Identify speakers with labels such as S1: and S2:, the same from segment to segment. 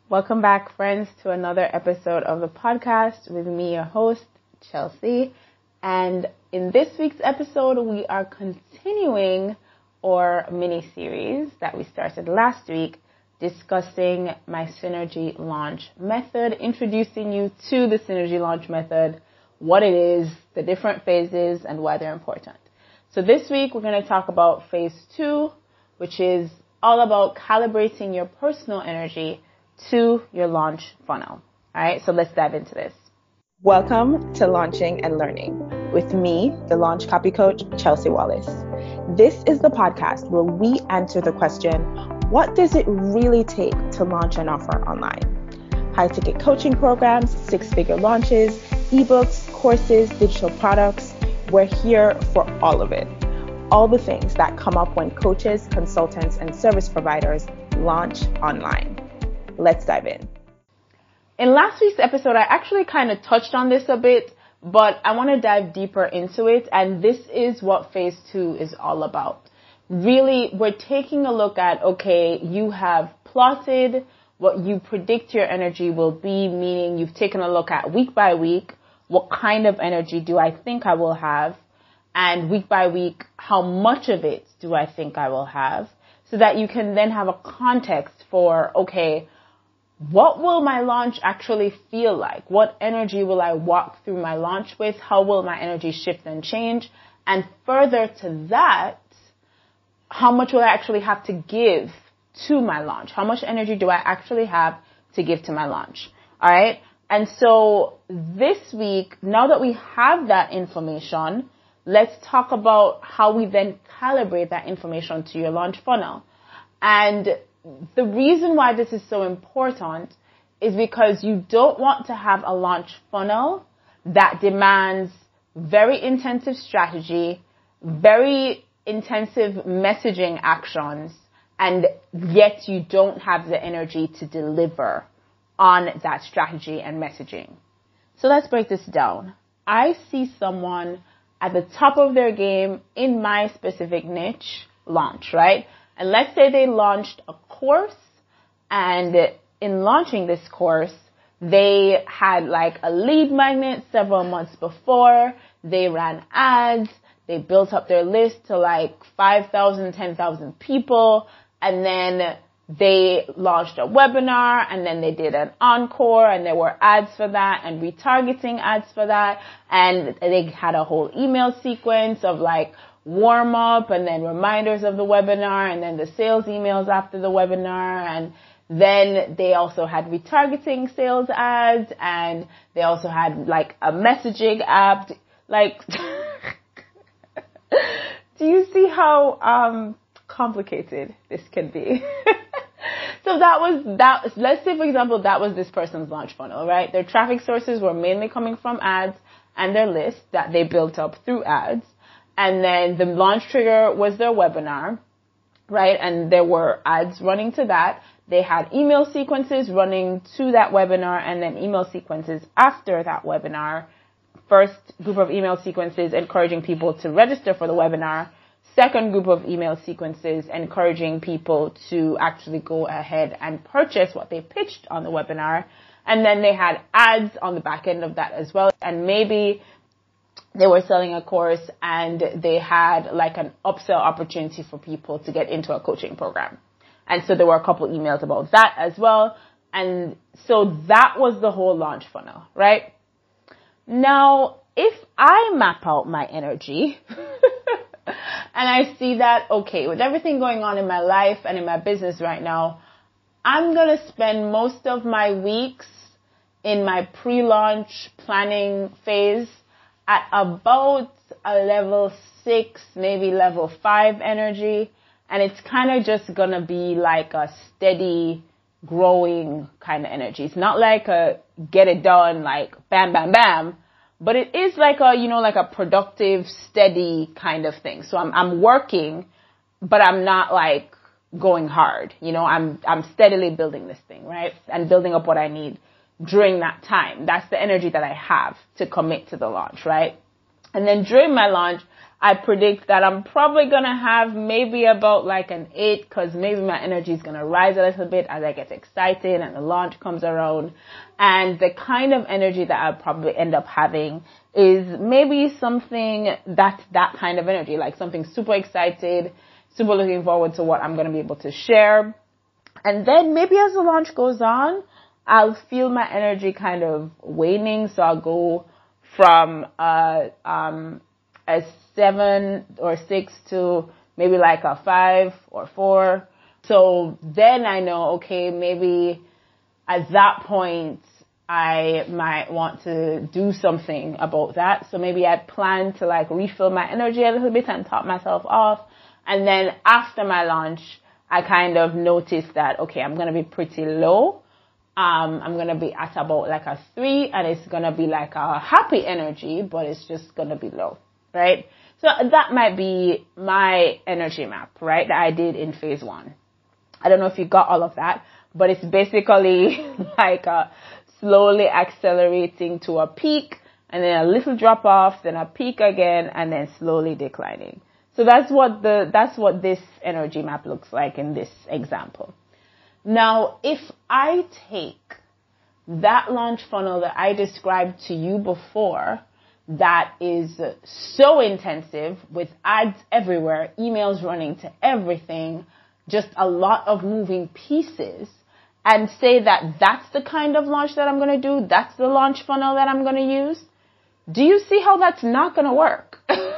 S1: Welcome back, friends, to another episode of the podcast with me, your host, Chelsea. And in this week's episode, we are continuing our mini-series that we started last week, discussing my Synergy Launch Method, introducing you to the Synergy Launch Method, what it is, the different phases, and why they're important. So this week, we're going to talk about phase 2, which is all about calibrating your personal energy to your launch funnel. All right, so let's dive into this. Welcome to Launching and Learning with me, the launch copy coach, Chelsea Wallace. This is the podcast where we answer the question, what does it really take to launch an offer online? High-ticket coaching programs, six-figure launches, ebooks, courses, digital products. We're here for all of it. All the things that come up when coaches, consultants, and service providers launch online. Let's dive in. In last week's episode, I actually kind of touched on this a bit, but I want to dive deeper into it. And this is what phase 2 is all about. Really, we're taking a look at, okay, you have plotted what you predict your energy will be, meaning you've taken a look at week by week, what kind of energy do I think I will have? And week by week, how much of it do I think I will have? So that you can then have a context for, okay, what will my launch actually feel like? What energy will I walk through my launch with? How will my energy shift and change? And further to that, how much will I actually have to give to my launch? How much energy do I actually have to give to my launch? All right. And so this week, now that we have that information, let's talk about how we then calibrate that information to your launch funnel. And the reason why this is so important is because you don't want to have a launch funnel that demands very intensive strategy, very intensive messaging actions, and yet you don't have the energy to deliver on that strategy and messaging. So let's break this down. I see someone at the top of their game in my specific niche launch, right? And let's say they launched a course, and in launching this course, they had like a lead magnet several months before. They ran ads. They built up their list to like 5,000, 10,000 people. And then they launched a webinar, and then they did an encore, and there were ads for that and retargeting ads for that. And they had a whole email sequence of like warm up and then reminders of the webinar and then the sales emails after the webinar. And then they also had retargeting sales ads, and they also had like a messaging app. Like, do you see how complicated this can be? So that was that. Let's say, for example, that was this person's launch funnel, right? Their traffic sources were mainly coming from ads and their list that they built up through ads. And then the launch trigger was their webinar, right? And there were ads running to that. They had email sequences running to that webinar, and then email sequences after that webinar. First group of email sequences encouraging people to register for the webinar. Second group of email sequences encouraging people to actually go ahead and purchase what they pitched on the webinar. And then they had ads on the back end of that as well. And maybe they were selling a course and they had like an upsell opportunity for people to get into a coaching program. And so there were a couple emails about that as well. And so that was the whole launch funnel, right? Now, if I map out my energy and I see that, okay, with everything going on in my life and in my business right now, I'm going to spend most of my weeks in my pre-launch planning phase at about a level 6, maybe level 5 energy. And it's kind of just going to be like a steady growing kind of energy. It's not like a get it done, like bam, bam, bam. But it is like a, like a productive, steady kind of thing. So I'm working, but I'm not like going hard. I'm steadily building this thing, right? And building up what I need during that time. That's the energy that I have to commit to the launch, right? And then during my launch, I predict that I'm probably going to have maybe about like an 8 because maybe my energy is going to rise a little bit as I get excited and the launch comes around. And the kind of energy that I'll probably end up having is maybe something that's that kind of energy, like something super excited, super looking forward to what I'm going to be able to share. And then maybe as the launch goes on, I'll feel my energy kind of waning. So I'll go from a 7 or 6 to maybe like a 5 or 4. So then I know, okay, maybe at that point I might want to do something about that. So maybe I plan to like refill my energy a little bit and top myself off. And then after my launch, I kind of notice that, okay, I'm going to be pretty low. I'm going to be at about like a 3 and it's going to be like a happy energy, but it's just going to be low, right? So that might be my energy map, right? That I did in phase 1. I don't know if you got all of that, but it's basically like slowly accelerating to a peak and then a little drop off, then a peak again, and then slowly declining. So that's what this energy map looks like in this example. Now, if I take that launch funnel that I described to you before, that is so intensive with ads everywhere, emails running to everything, just a lot of moving pieces, and say that that's the kind of launch that I'm going to do, that's the launch funnel that I'm going to use, do you see how that's not going to work?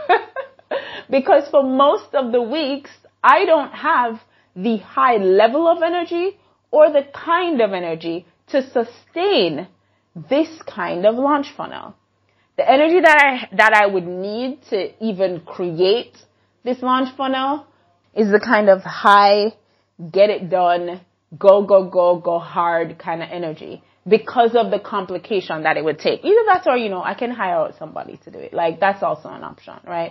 S1: Because for most of the weeks, I don't have the high level of energy or the kind of energy to sustain this kind of launch funnel. The energy that I would need to even create this launch funnel is the kind of high, get it done, go hard kind of energy because of the complication that it would take. Either that or, I can hire out somebody to do it. Like, that's also an option, right?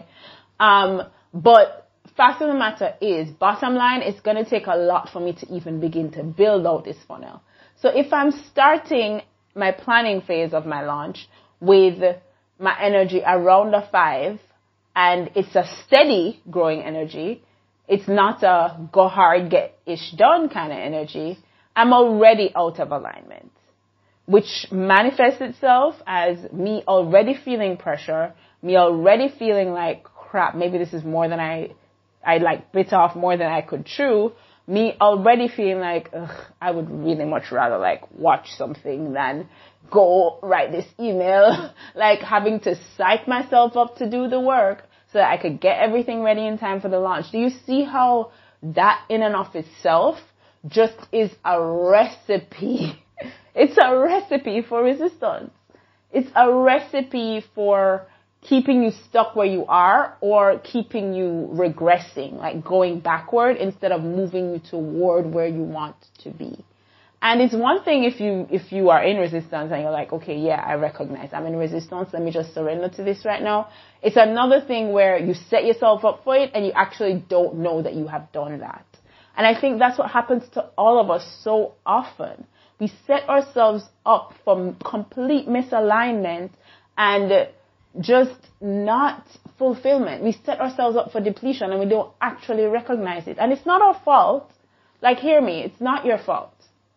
S1: But fact of the matter is, bottom line, it's going to take a lot for me to even begin to build out this funnel. So if I'm starting my planning phase of my launch with my energy around a 5 and it's a steady growing energy, it's not a go hard, get ish done kind of energy, I'm already out of alignment, which manifests itself as me already feeling pressure, me already feeling like, crap, maybe this is more than I like bit off more than I could chew, me already feeling like, I would really much rather like watch something than go write this email, like having to psych myself up to do the work so that I could get everything ready in time for the launch. Do you see how that in and of itself just is a recipe? It's a recipe for resistance. It's a recipe for keeping you stuck where you are or keeping you regressing, like going backward instead of moving you toward where you want to be. And it's one thing if you are in resistance and you're like, okay, yeah, I recognize I'm in resistance. Let me just surrender to this right now. It's another thing where you set yourself up for it and you actually don't know that you have done that. And I think that's what happens to all of us so often. We set ourselves up for complete misalignment and just not fulfillment. We set ourselves up for depletion and we don't actually recognize it. And it's not our fault. Like, hear me, it's not your fault.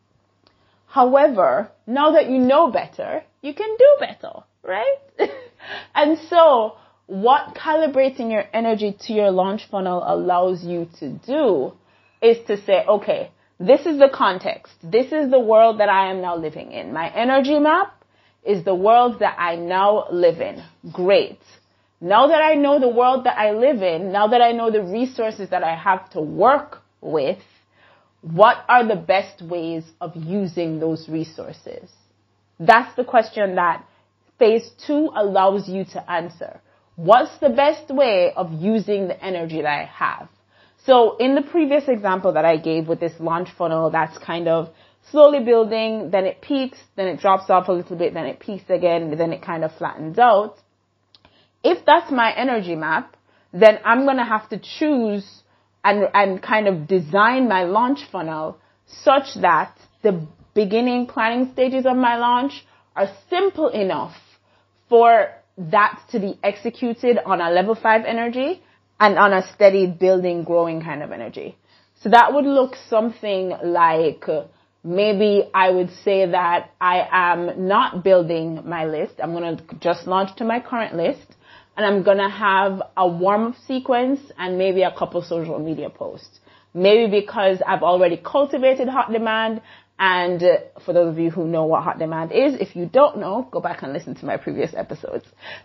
S1: However, now that you know better, you can do better, right? And so what calibrating your energy to your launch funnel allows you to do is to say, okay, this is the context. This is the world that I am now living in. My energy map is the world that I now live in. Great. Now that I know the world that I live in, now that I know the resources that I have to work with, what are the best ways of using those resources? That's the question that phase 2 allows you to answer. What's the best way of using the energy that I have? So in the previous example that I gave with this launch funnel, that's kind of slowly building, then it peaks, then it drops off a little bit, then it peaks again, then it kind of flattens out. If that's my energy map, then I'm going to have to choose and kind of design my launch funnel such that the beginning planning stages of my launch are simple enough for that to be executed on a level 5 energy and on a steady building, growing kind of energy. So that would look something like, maybe I would say that I am not building my list. I'm going to just launch to my current list, and I'm going to have a warm-up sequence and maybe a couple social media posts. Maybe because I've already cultivated hot demand. And for those of you who know what hot demand is, if you don't know, go back and listen to my previous episodes.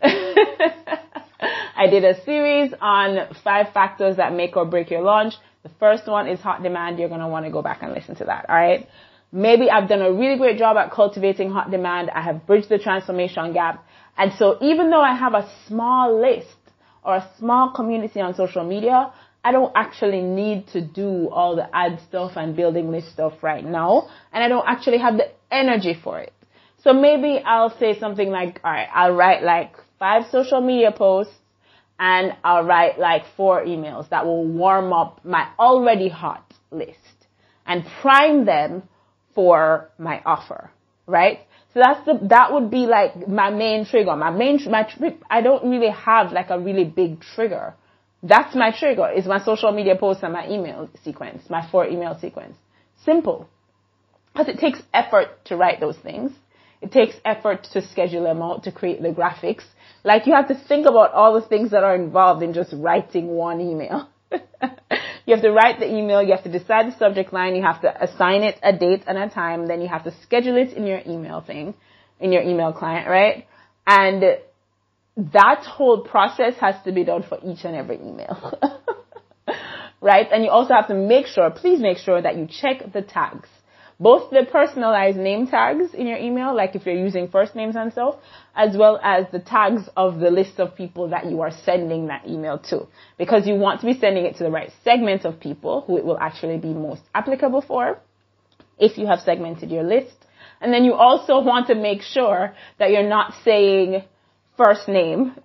S1: I did a series on 5 factors that make or break your launch. The first one is hot demand. You're going to want to go back and listen to that. All right. Maybe I've done a really great job at cultivating hot demand. I have bridged the transformation gap. And so even though I have a small list or a small community on social media, I don't actually need to do all the ad stuff and building list stuff right now. And I don't actually have the energy for it. So maybe I'll say something like, all right, I'll write like 5 social media posts and I'll write like 4 emails that will warm up my already hot list and prime them for my offer, right? So that would be like my main trigger. I don't really have like a really big trigger. That's my trigger, is my social media posts and my email sequence, my 4 email sequence. Simple. Because it takes effort to write those things. It takes effort to schedule them out, to create the graphics. Like, you have to think about all the things that are involved in just writing one email. You have to write the email, you have to decide the subject line, you have to assign it a date and a time, then you have to schedule it in your email thing, in your email client, right? And that whole process has to be done for each and every email, right? And you also have to please make sure that you check the tags, both the personalized name tags in your email, like if you're using first names and stuff, as well as the tags of the list of people that you are sending that email to, because you want to be sending it to the right segment of people who it will actually be most applicable for if you have segmented your list. And then you also want to make sure that you're not saying first name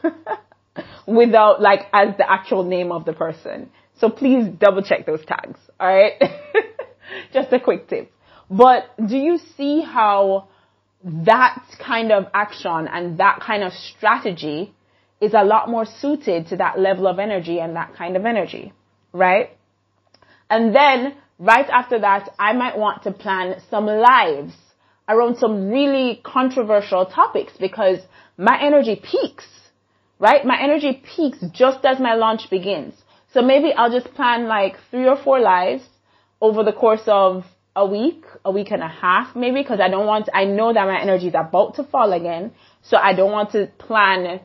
S1: without like as the actual name of the person. So please double check those tags. All right. Just a quick tip. But do you see how that kind of action and that kind of strategy is a lot more suited to that level of energy and that kind of energy, right? And then right after that, I might want to plan some lives around some really controversial topics, because my energy peaks, right? My energy peaks just as my launch begins. So maybe I'll just plan like 3 or 4 lives over the course of a week and a half, maybe, because I know that my energy is about to fall again. So I don't want to plan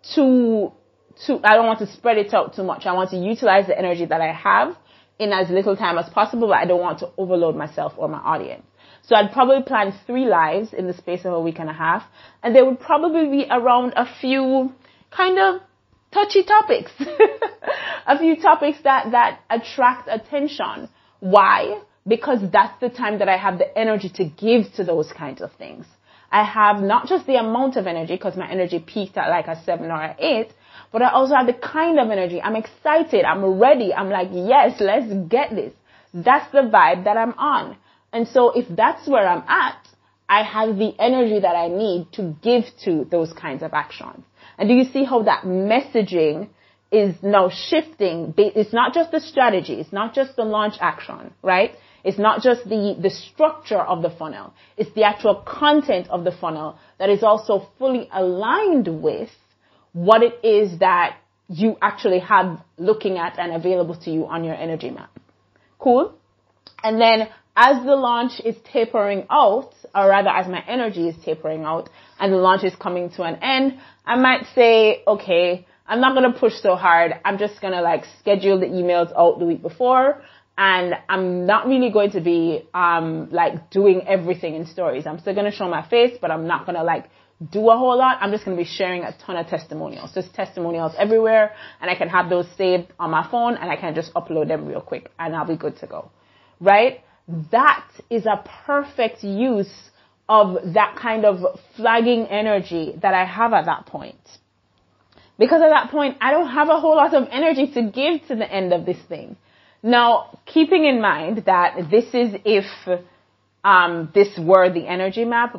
S1: I don't want to spread it out too much. I want to utilize the energy that I have in as little time as possible, but I don't want to overload myself or my audience. So I'd probably plan 3 lives in the space of a week and a half, and they would probably be around a few kind of touchy topics, a few topics that attract attention. Why? Because that's the time that I have the energy to give to those kinds of things. I have not just the amount of energy, because my energy peaked at like a 7 or an 8, but I also have the kind of energy. I'm excited. I'm ready. I'm like, yes, let's get this. That's the vibe that I'm on. And so if that's where I'm at, I have the energy that I need to give to those kinds of actions. And do you see how that messaging is now shifting? It's not just the strategy. It's not just the launch action, right? It's not just the structure of the funnel. It's the actual content of the funnel that is also fully aligned with what it is that you actually have looking at and available to you on your energy map. Cool? And then as the launch is tapering out, or rather as my energy is tapering out and the launch is coming to an end, I might say, okay, I'm not going to push so hard. I'm just going to like schedule the emails out the week before. And I'm not really going to be, like doing everything in stories. I'm still going to show my face, but I'm not going to like do a whole lot. I'm just going to be sharing a ton of testimonials, just testimonials everywhere. And I can have those saved on my phone and I can just upload them real quick and I'll be good to go. Right? That is a perfect use of that kind of flagging energy that I have at that point. Because at that point, I don't have a whole lot of energy to give to the end of this thing. Now, keeping in mind that this is if this were the energy map, but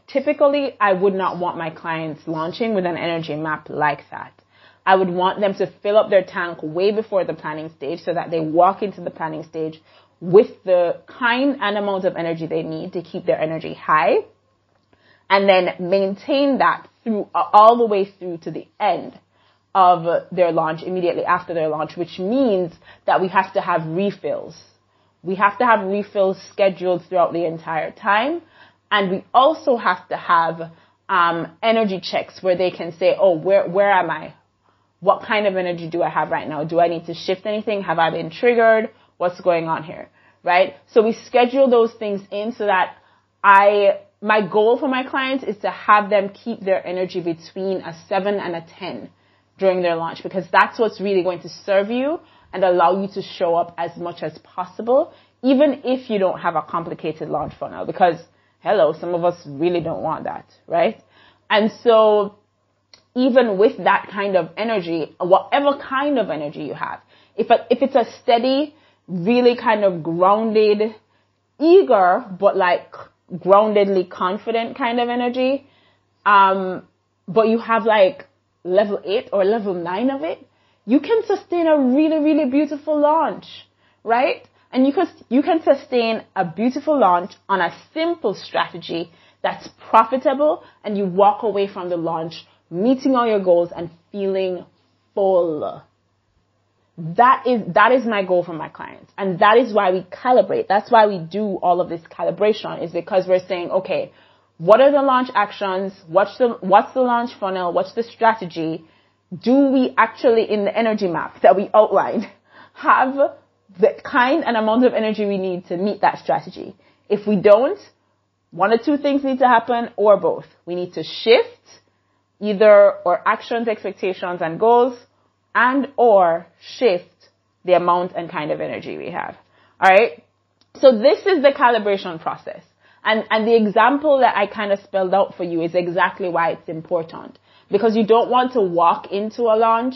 S1: typically I would not want my clients launching with an energy map like that. I would want them to fill up their tank way before the planning stage so that they walk into the planning stage with the kind and amount of energy they need to keep their energy high, and then maintain that through all the way through to the end of their launch, immediately after their launch, which means that we have to have refills. We have to have refills scheduled throughout the entire time. And we also have to have energy checks where they can say, oh, where am I? What kind of energy do I have right now? Do I need to shift anything? Have I been triggered? What's going on here? Right? So we schedule those things in so that my goal for my clients is to have them keep their energy between a 7 and a 10 during their launch, because that's what's really going to serve you and allow you to show up as much as possible, even if you don't have a complicated launch funnel, because hello, some of us really don't want that, right? And so even with that kind of energy, whatever kind of energy you have, if it's a steady, really kind of grounded, eager, but like groundedly confident kind of energy, but you have like level 8 or level 9 of it, you can sustain a really, really beautiful launch, right? And you can sustain a beautiful launch on a simple strategy that's profitable, and you walk away from the launch meeting all your goals and feeling full. That is my goal for my clients. And that is why we calibrate. That's why we do all of this calibration, is because we're saying, okay, what are the launch actions? What's the launch funnel? What's the strategy? Do we actually, in the energy map that we outlined, have the kind and amount of energy we need to meet that strategy? If we don't, one or two things need to happen, or both. We need to shift either our actions, expectations, and goals, and or shift the amount and kind of energy we have. All right. So this is the calibration process. And the example that I kind of spelled out for you is exactly why it's important, because you don't want to walk into a launch,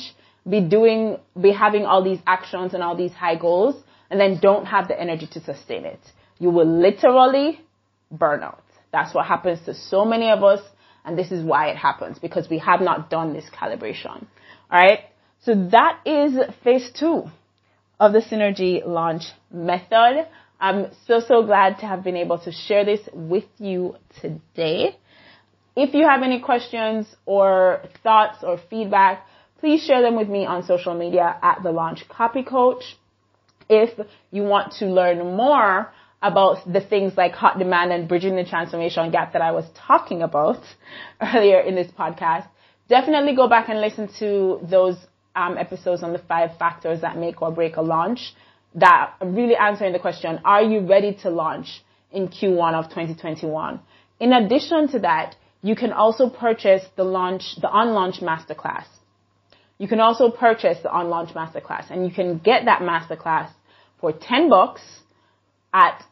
S1: be having all these actions and all these high goals, and then don't have the energy to sustain it. You will literally burn out. That's what happens to so many of us. And this is why it happens, because we have not done this calibration. All right. So that is phase 2 of the Synergy launch method. I'm so glad to have been able to share this with you today. If you have any questions or thoughts or feedback, please share them with me on social media at The Launch Copy Coach. If you want to learn more about the things like hot demand and bridging the transformation gap that I was talking about earlier in this podcast, definitely go back and listen to those episodes on the 5 factors that make or break a launch, that are really answering the question, are you ready to launch in Q1 of 2021? In addition to that, you can also purchase the on-launch masterclass. You can also purchase the on-launch masterclass, and you can get that masterclass for $10 at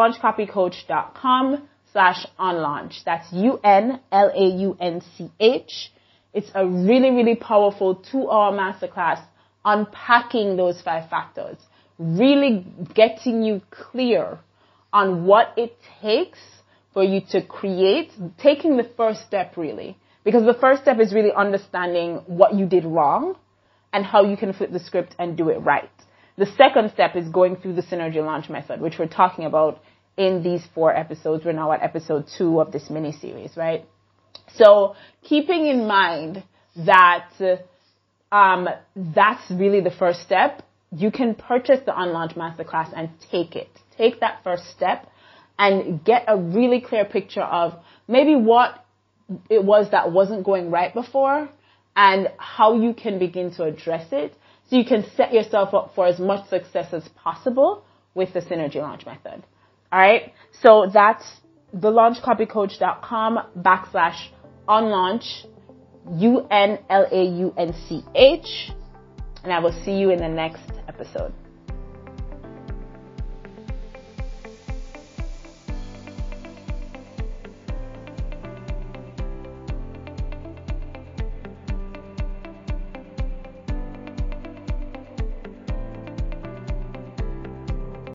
S1: thelaunchcopycoach.com/onlaunch. That's UNLAUNCH. It's a really, really powerful 2-hour masterclass unpacking those 5 factors, really getting you clear on what it takes for you to create, taking the first step really. Because the first step is really understanding what you did wrong and how you can flip the script and do it right. The second step is going through the Synergy launch method, which we're talking about in these 4 episodes. We're now at episode 2 of this mini series, right? So keeping in mind that that's really the first step, you can purchase the on-launch masterclass and take it. Take that first step and get a really clear picture of maybe what it was that wasn't going right before and how you can begin to address it, so you can set yourself up for as much success as possible with the Synergy launch method. All right. So that's thelaunchcopycoach.com/onlaunch, UNLAUNCH. And I will see you in the next episode.